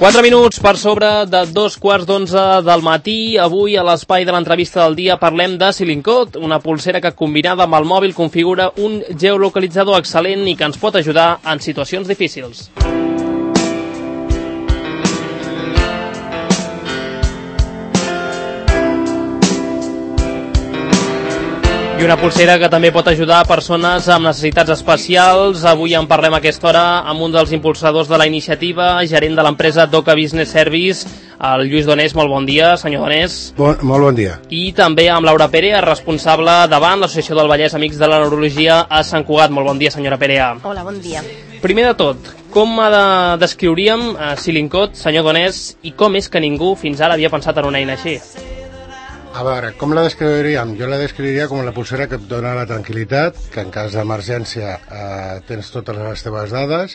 4 minuts per sobre de 2:15 del matí. Avui, a l'espai de l'entrevista del dia, parlem de Silincode, una pulsera que, combinada amb el mòbil, configura un geolocalitzador excel·lent i que ens pot ajudar en situacions difícils. I una pulsera que també pot ajudar a persones amb necessitats especials. Avui en parlem a aquesta hora amb un dels impulsadors de la iniciativa, gerent de l'empresa Doca Business Service, el Lluís Donés. Molt bon dia, senyor Donés. Molt bon dia. I també amb Laura Perea, responsable davant l'Associació del Vallès Amics de la Neurologia a Sant Cugat. Molt bon dia, senyora Perea. Hola, bon dia. Primer de tot, com descriuríem Silincode, senyor Donés, i com és que ningú fins ara havia pensat en una eina així? A veure, com la descriuríem? Jo la descriuria com la pulsera que et dona la tranquil·litat, que en cas d'emergència tens totes les teves dades,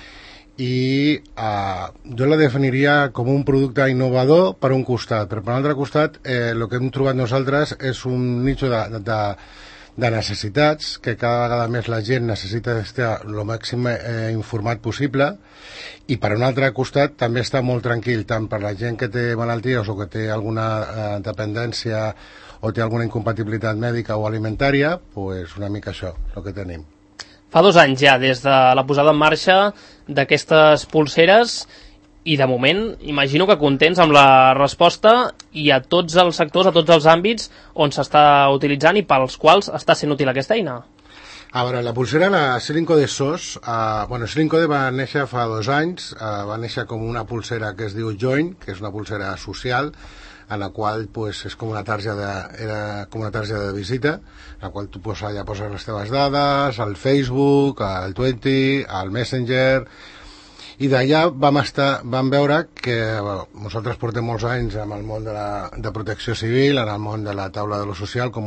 i jo la definiria com un producte innovador per un costat, però per un altre costat el que hem trobat nosaltres és un nicho de necessitats, que cada vegada més la gent necessita estar el màxim informat possible, i per un altre costat també està molt tranquil, tant per la gent que té malalties o que té alguna dependència o té alguna incompatibilitat mèdica o alimentària, doncs una mica això, el que tenim. Fa 2 anys ja, des de la posada en marxa d'aquestes pulseres, i de moment imagino que contents amb la resposta i a tots els sectors, a tots els àmbits on s'està utilitzant i pels quals està sent útil aquesta eina. A veure, la pulsera, la Silincode SOS, Silincode va néixer fa 2 anys, va néixer com una pulsera que es diu Join, que és una pulsera social, en la qual pues, és com una era com una targeta de visita, en la qual tu poses les teves dades, al Facebook, al Twenty, al Messenger, i d'allà vam veure que nosaltres portem molts anys amb el món de protecció civil, en el món de la taula de lo social com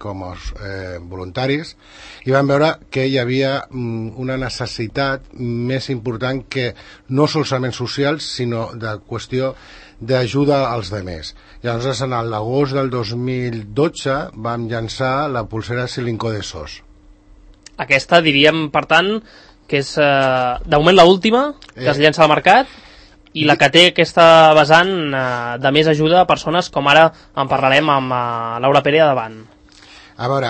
voluntaris, i vam veure que hi havia una necessitat més important que no solament social, sinó de qüestió d'ajuda als demés. Llavors, en l'agost del 2012 vam llançar la pulsera Silincode SOS. Aquesta, diríem, per tant, que és de moment l'última que es llença al mercat i la que té aquesta vessant de més ajuda a persones, com ara en parlarem amb Laura Perea davant. A veure,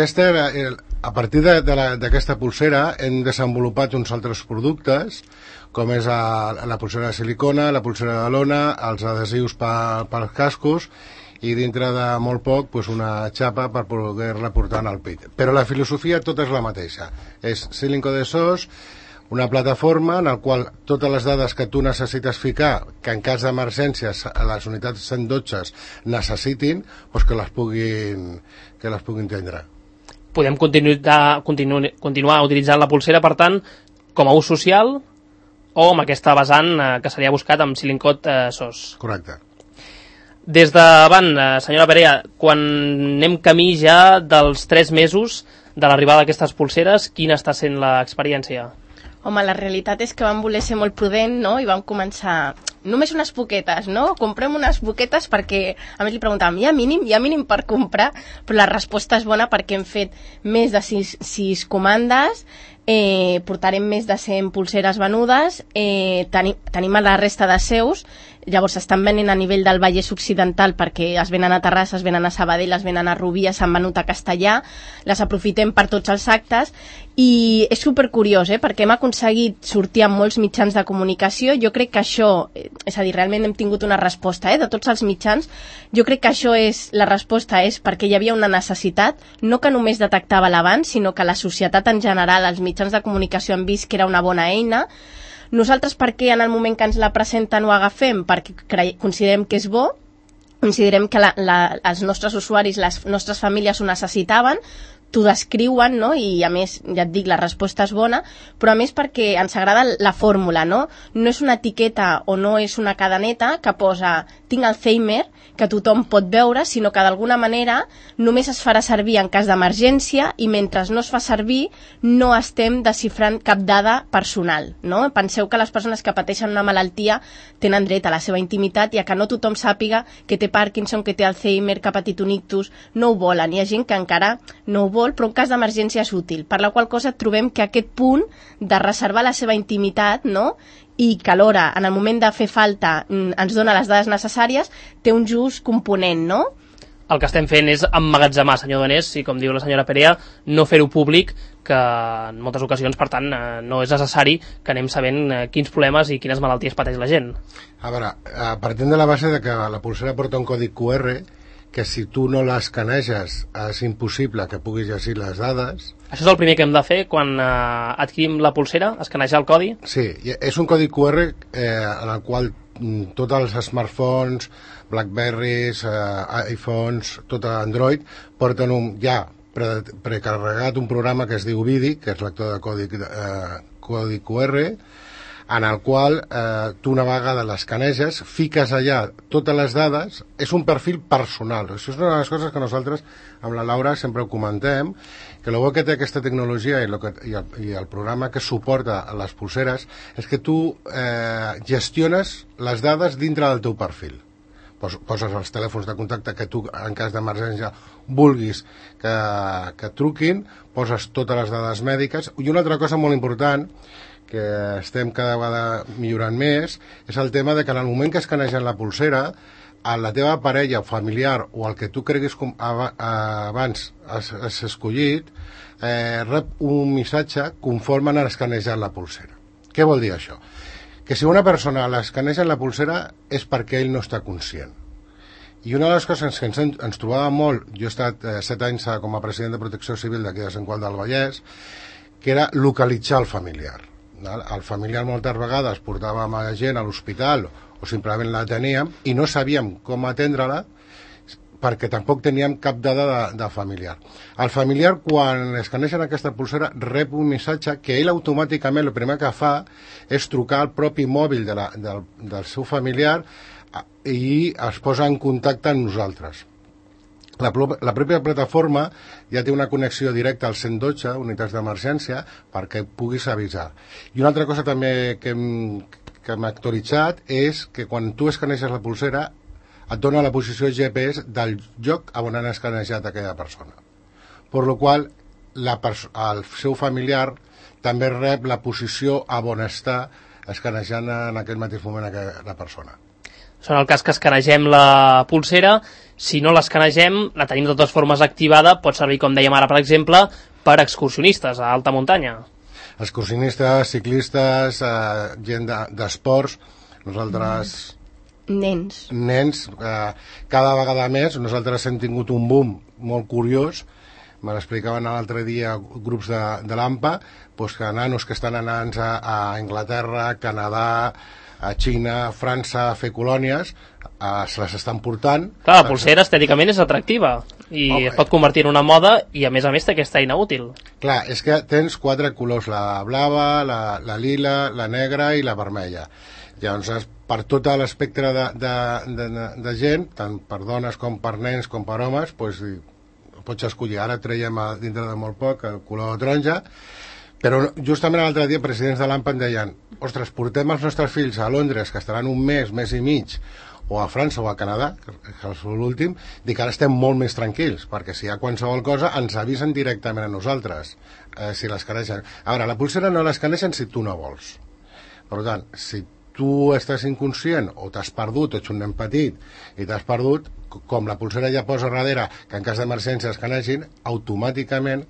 a partir d'aquesta pulsera hem desenvolupat uns altres productes, com és la pulsera de silicona, la pulsera de lona, els adhesius pels cascos, i dintre de molt poc una xapa per poder-la portar al pit. Però la filosofia tota és la mateixa. És Silincode SOS, una plataforma en la qual totes les dades que tu necessites ficar, que en cas d'emergències a les unitats 112 necessitin, que les puguin tindre. Podem continuar utilitzant la pulsera, per tant, com a ús social o amb aquesta vessant que seria buscat amb Silincode SOS. Correcte. Des davant, senyora Perea, quan anem camí ja dels 3 mesos de l'arribada d'aquestes pulseres, quina està sent l'experiència? Home, la realitat és que vam voler ser molt prudent, no?, i vam començar només unes poquetes, no? Comprem unes poquetes perquè, a més li preguntàvem, hi ha mínim per comprar, però la resposta és bona perquè hem fet més de 6 comandes, portarem més de 100 pulseres venudes, tenim a la resta de seus, llavors s'estan venent a nivell del Vallès Occidental perquè es venen a Terrassa, es venen a Sabadell, es venen a Rubí, s'han venut a Castellà, les aprofitem per tots els actes i és supercuriós, perquè hem aconseguit sortir amb molts mitjans de comunicació. Jo crec que això, és a dir, realment hem tingut una resposta de tots els mitjans. Jo crec que això la resposta és perquè hi havia una necessitat, no que només detectava l'abans, sinó que la societat en general, els mitjans de comunicació han vist que era una bona eina. Nosaltres, per què en el moment que ens la presenten ho agafem? Perquè considerem que és bo, considerem que els nostres usuaris, les nostres famílies ho necessitaven, t'ho descriuen, no? I a més, ja et dic, la resposta és bona, però a més perquè ens agrada la fórmula, no? No és una etiqueta o no és una cadeneta que posa tinc Alzheimer, que tothom pot veure, sinó que d'alguna manera només es farà servir en cas d'emergència i mentre no es fa servir no estem desxifrant cap dada personal, no? Penseu que les persones que pateixen una malaltia tenen dret a la seva intimitat i a que no tothom sàpiga que té Parkinson, que té Alzheimer, que ha patit un ictus, no ho volen. Hi ha gent que encara no ho vol, però en cas d'emergència és útil, per la qual cosa trobem que aquest punt de reservar la seva intimitat, no?, i que alhora, en el moment de fer falta, ens dona les dades necessàries, té un just component, no? El que estem fent és emmagatzemar, senyor Donés, i com diu la senyora Perea, no fer-ho públic, que en moltes ocasions, per tant, no és necessari que anem sabent quins problemes i quines malalties pateix la gent. A veure, partim de la base de que la pulsera porta un codi QR, que si tu no l'escaneges és impossible que puguis llegir les dades. Això és el primer que hem de fer quan adquirim la pulsera, escanejar el codi? Sí, és un codi QR en el qual tots els smartphones, Blackberries, iPhones, tot Android, porten ja precarregat un programa que es diu Vidi, que és lector de codi QR, en el qual tu una vegada l'escaneges, fiques allà totes les dades, és un perfil personal. Això és una de les coses que nosaltres amb la Laura sempre ho comentem, que el bo que té aquesta tecnologia i el programa que suporta les pulseres és que tu gestiones les dades dintre del teu perfil. Poses els telèfons de contacte que tu, en cas d'emergència, vulguis que truquin, poses totes les dades mèdiques. I una altra cosa molt important, que estem cada vegada millorant més, és el tema de que en el moment que escanegen la pulsera, a la teva parella, familiar o el que tu creguis abans has escollit, rep un missatge conforme han escanejat la pulsera. Què vol dir això? Que si una persona l'escaneja en la pulsera és perquè ell no està conscient. I una de les coses que ens trobava molt, jo he estat 7 anys com a president de Protecció Civil d'aquí de Sant Qual del Vallès, que era localitzar el familiar. El familiar moltes vegades portàvem a la gent a l'hospital o simplement la teníem i no sabíem com atendre-la perquè tampoc teníem cap dada de familiar. El familiar, quan escanegen aquesta pulsera, rep un missatge que ell automàticament el primer que fa és trucar al propi mòbil del seu familiar i es posa en contacte amb nosaltres. La pròpia plataforma ja té una connexió directa al 112, unitats d'emergència, perquè puguis avisar. I una altra cosa també que hem actualitzat és que quan tu escaneges la pulsera et dona la posició GPS del lloc on han escanejat aquella persona. Per la qual el seu familiar també rep la posició a on està escanejant en aquest mateix moment la persona. En el cas que escanegem la pulsera, si no l'escanegem, la tenim de totes formes activada, pot servir, com dèiem ara, per exemple, per excursionistes a alta muntanya. Excursionistes, ciclistes, gent d'esports, nosaltres... Nens, cada vegada més. Nosaltres hem tingut un boom molt curiós, me l'explicaven l'altre dia grups de l'AMPA, que nanos que estan anant a Anglaterra, Canadà, a Xina, França, a fer colònies, se les estan portant. Clar, la pulsera estèticament és atractiva i es pot convertir en una moda i a més té aquesta eina útil. Clar, és que tens 4 colors, la blava, la lila, la negra i la vermella. Llavors, per tot l'espectre de gent, tant per dones com per nens com per homes, pots escollir. Ara traiem dintre de molt poc el color taronja, però justament l'altre dia presidents de l'AMPA em deien: ostres, portem els nostres fills a Londres, que estaran un mes i mig, o a França o a Canadà, que és l'últim, dic que ara estem molt més tranquils, perquè si hi ha qualsevol cosa ens avisen directament a nosaltres, si l'escanegen. A veure, la pulsera no l'escanegen si tu no vols. Per tant, si tu estàs inconscient o t'has perdut, ets un nen petit i t'has perdut, com la pulsera ja posa darrere que en cas d'emergència escanegin, automàticament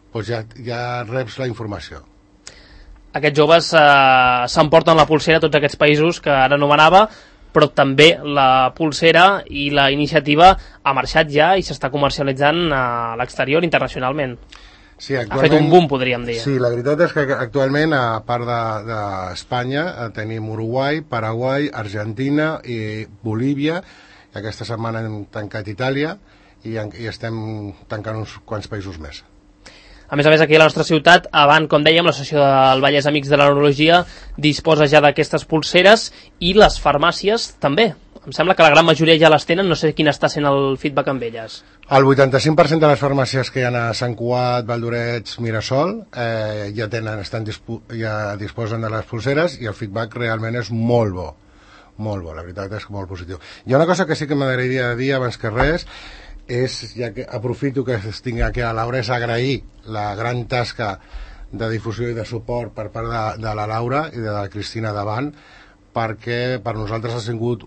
ja reps la informació. Aquests joves s'emporten la pulsera a tots aquests països que ara anomenava, però també la pulsera i la iniciativa ha marxat ja i s'està comercialitzant a l'exterior internacionalment. Sí, ha fet un boom, podríem dir. Sí, la veritat és que actualment, a part d'Espanya, tenim Uruguai, Paraguai, Argentina i Bolívia. Aquesta setmana hem tancat Itàlia i estem tancant uns quants països més. A més, aquí a la nostra ciutat, abans, com dèiem, l'Associació del Vallès Amics de la Neurologia disposa ja d'aquestes pulseres i les farmàcies també. Em sembla que la gran majoria ja les tenen, no sé quin està sent el feedback amb elles. El 85% de les farmàcies que hi ha a Sant Cugat, Valldoreix, Mirasol ja disposen de les pulseres i el feedback realment és molt bo. Molt bo, la veritat és molt positiu. Hi ha una cosa que sí que m'agradaria dir abans que res, ja que aprofito que estic aquí a Laura, és agrair la gran tasca de difusió i de suport per part de la Laura i de la Cristina Davant, perquè per nosaltres ha sigut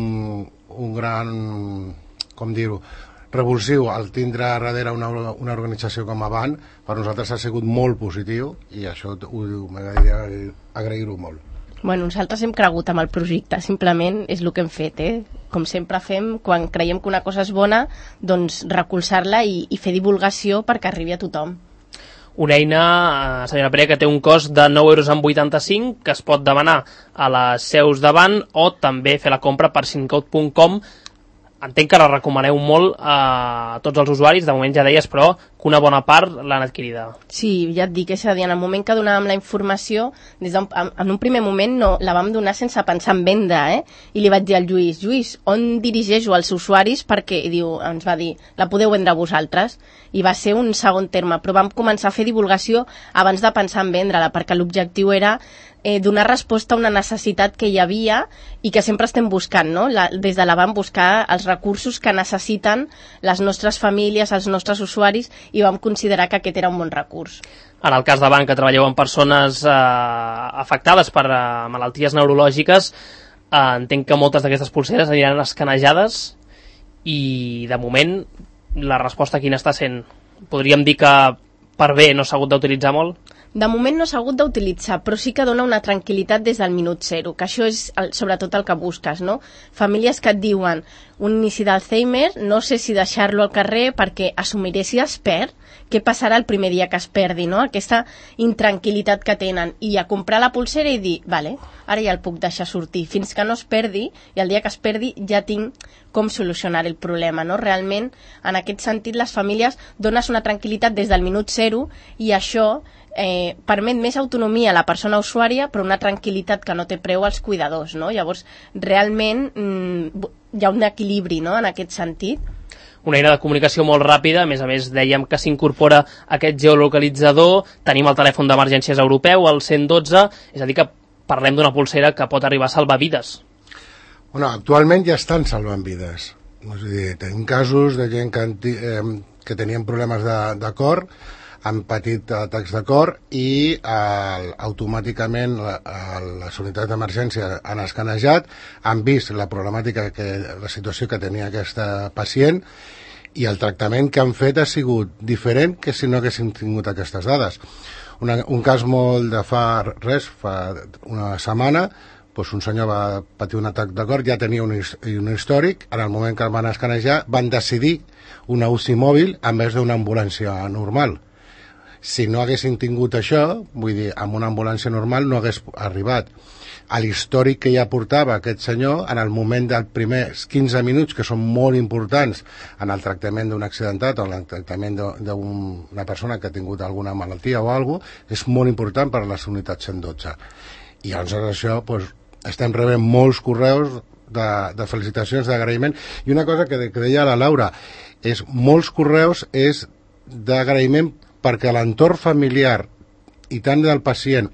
un gran, com dir-ho, revulsiu al tindre darrere una organització com Avant. Per nosaltres ha sigut molt positiu i això m'agradaria agrair-ho molt. Bueno, nosaltres hem cregut amb el projecte, simplement és el que hem fet, com sempre fem, quan creiem que una cosa és bona, doncs recolzar-la i fer divulgació perquè arribi a tothom. Una eina, senyora Pere, que té un cost de 9,85 €, que es pot demanar a les seus d'Avant o també fer la compra per simcode.com. Entenc que la recomaneu molt a tots els usuaris, de moment ja deies, però que una bona part l'han adquirida. Sí, ja et dic, és a dir, en el moment que donàvem la informació, en un primer moment no, la vam donar sense pensar en venda, i li vaig dir al Lluís, on dirigeixo els usuaris? Perquè, i diu, ens va dir, la podeu vendre vosaltres, i va ser un segon terme, però vam començar a fer divulgació abans de pensar en vendre-la, perquè l'objectiu era donar resposta a una necessitat que hi havia i que sempre estem buscant, no? Des de l'Avant buscar els recursos que necessiten les nostres famílies, els nostres usuaris, i vam considerar que aquest era un bon recurs. En el cas d'Avant, que treballeu amb persones afectades per malalties neurològiques, entenc que moltes d'aquestes pulseres aniran escanejades i, de moment, la resposta quina està sent? Podríem dir que per bé no s'ha hagut d'utilitzar molt? De moment no s'ha hagut d'utilitzar, però sí que dona una tranquil·litat des del minut zero, que això és sobretot el que busques, no? Famílies que et diuen un inici d'Alzheimer, no sé si deixar-lo al carrer perquè assumiré si es perd, què passarà el primer dia que es perdi, no? Aquesta intranquil·litat que tenen, i a comprar la pulsera i dir, vale, ara ja el puc deixar sortir, fins que no es perdi, i el dia que es perdi ja tinc com solucionar el problema, no? Realment, en aquest sentit, les famílies dones una tranquil·litat des del minut zero, i això permet més autonomia a la persona usuària, però una tranquil·litat que no té preu als cuidadors, no? Llavors, realment hi ha un equilibri, no?, en aquest sentit. Una eina de comunicació molt ràpida, a més, dèiem que s'incorpora aquest geolocalitzador, tenim el telèfon d'emergències europeu, el 112, és a dir, que parlem d'una pulsera que pot arribar a salvar vides. Bueno, actualment ja estan salvant vides. És a dir, tenim casos de gent que tenien problemes de cor, han patit atacs de cor i automàticament les unitats d'emergència han escanejat, han vist la problemàtica, la situació que tenia aquesta pacient, i el tractament que han fet ha sigut diferent que si no haguéssim tingut aquestes dades. Un cas molt de fa una setmana, doncs un senyor va patir un atac de cor, ja tenia un històric, en el moment que el van escanejar van decidir una UCI mòbil en vez d'una ambulància normal. Si no haguessin tingut això, vull dir, amb una ambulància normal no hagués arribat. A l'històric que ja portava aquest senyor, en el moment dels primers 15 minuts, que són molt importants en el tractament d'un accidentat o en el tractament d'una persona que ha tingut alguna malaltia o alguna cosa, és molt important per a les unitats 112. I llavors això, doncs, estem rebent molts correus de felicitacions, d'agraïment. I una cosa que deia la Laura, és molts correus és d'agraïment perquè l'entorn familiar, i tant del pacient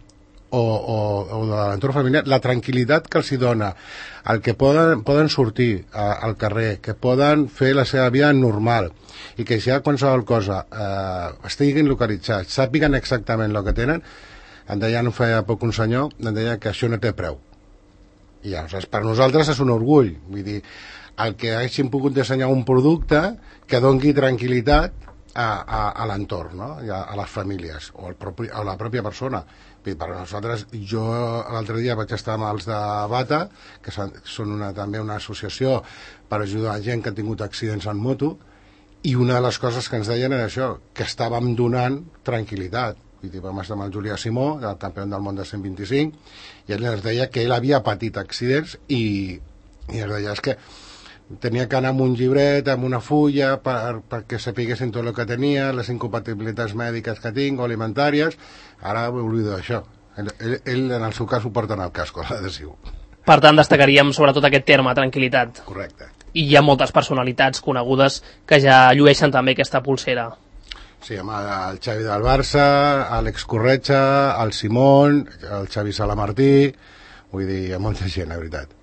o de l'entorn familiar, la tranquil·litat que els hi dona, el que poden sortir al carrer, que poden fer la seva vida normal, i que si hi ha qualsevol cosa estiguin localitzats, sàpiguen exactament el que tenen. Em deia, no feia poc un senyor, em deia que això no té preu. I llavors, per nosaltres és un orgull. Vull dir, el que hagin pogut dissenyar un producte que doni tranquil·litat a l'entorn, no? A les famílies o a la pròpia persona. Per nosaltres, jo l'altre dia vaig estar amb els de Bata, que són també una associació per ajudar gent que ha tingut accidents en moto, i una de les coses que ens deien era això, que estàvem donant tranquil·litat. Vam estar amb el Julià Simó, el campió del món de 125, i ell ens deia que ell havia patit accidents i ens deia, és que tenia que anar amb un llibret, amb una fulla, perquè sapiguessin tot el que tenia, les incompatibilitats mèdiques que tinc o alimentàries. Ara m'oblido d'això. Ell, en el seu cas, ho porta en el casco, l'adhesiu. Per tant, destacaríem sobretot aquest terme, tranquil·litat. Correcte. I hi ha moltes personalitats conegudes que ja llueixen també aquesta pulsera. Sí, amb el Xavi del Barça, Àlex Corretja, el Simón, el Xavi Salamartí, vull dir, hi ha molta gent, la veritat.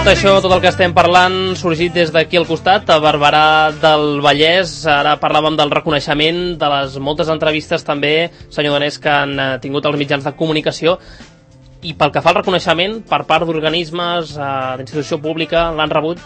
Tot això, tot el que estem parlant, sorgit des d'aquí al costat, a Barberà del Vallès. Ara parlàvem del reconeixement, de les moltes entrevistes també, senyor Donés, que han tingut els mitjans de comunicació. I pel que fa al reconeixement, per part d'organismes, d'institució pública, l'han rebut?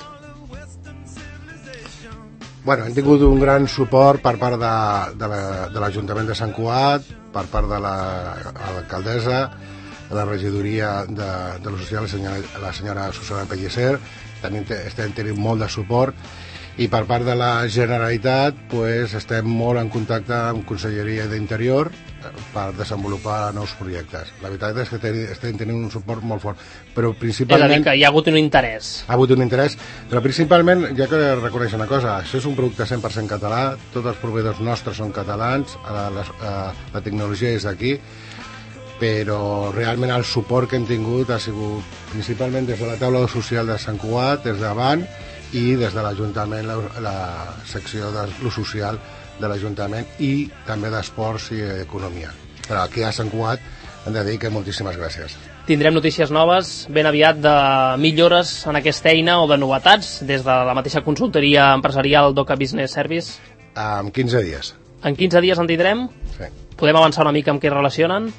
Bueno, hem tingut un gran suport per part de l'Ajuntament de Sant Cugat, per part de l'alcaldessa, de la regidoria de lo social, la senyora Susana Pellicer. Estem tenint molt de suport, i per part de la Generalitat pues, estem molt en contacte amb Conselleria d'Interior per desenvolupar nous projectes. La veritat és que estem tenint un suport molt fort, però principalment... És a dir, que hi ha hagut un interès. Ha hagut un interès, però principalment, ja que reconeix una cosa, això és un producte 100% català, tots els proveïdors nostres són catalans, la tecnologia és d'aquí, però realment el suport que hem tingut ha sigut principalment des de la taula social de Sant Cugat, des d'avant, i des de l'Ajuntament, la secció de lo social de l'Ajuntament, i també d'esports i economia. Però aquí a Sant Cugat hem de dir que moltíssimes gràcies. Tindrem notícies noves ben aviat de millores en aquesta eina o de novetats des de la mateixa consultoria empresarial d'Oca Business Service? En 15 dies. En 15 dies en tindrem? Sí. Podem avançar una mica amb què relacionen?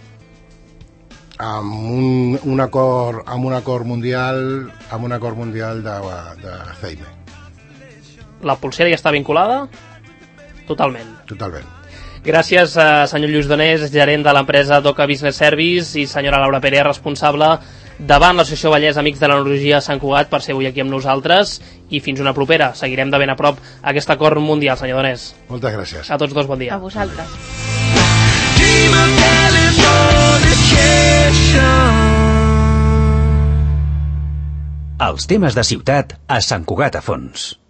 Amb un acord mundial de CEIME. La pulsera ja està vinculada? Totalment. Totalment. Gràcies a senyor Lluís Donés, gerent de l'empresa d'Oca Business Service, i senyora Laura Pérez, responsable davant l'Associació Vallès Amics de l'Energia Sant Cugat, per ser avui aquí amb nosaltres, i fins una propera. Seguirem de ben a prop aquest acord mundial, senyor Donés. Moltes gràcies. A tots dos, bon dia. A vosaltres. Els temes de ciutat a Sant Cugat a fons.